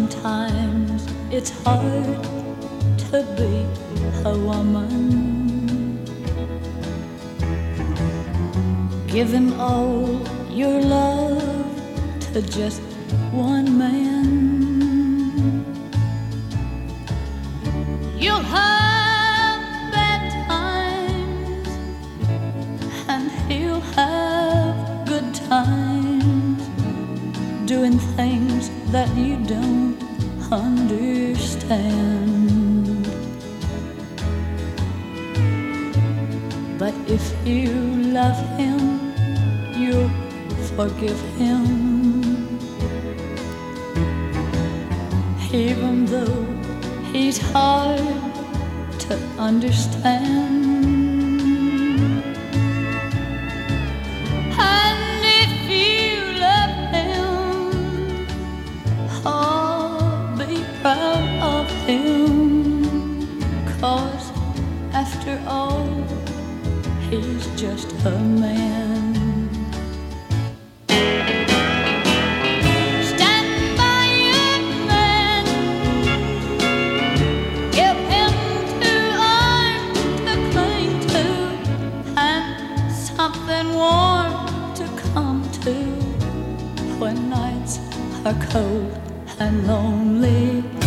Sometimes it's hard to be a woman. Give him all your love to just one man. You'll have bad times and he'll have good times, doing things that you don't understand. But if you love him, you'll forgive him, even though he's hard to understand. And if you love him, oh, be proud of him, 'cause after all, he's just a man. Stand by your man, give him 2 arms to cling to, and something warm to come to when nights are cold and lonely.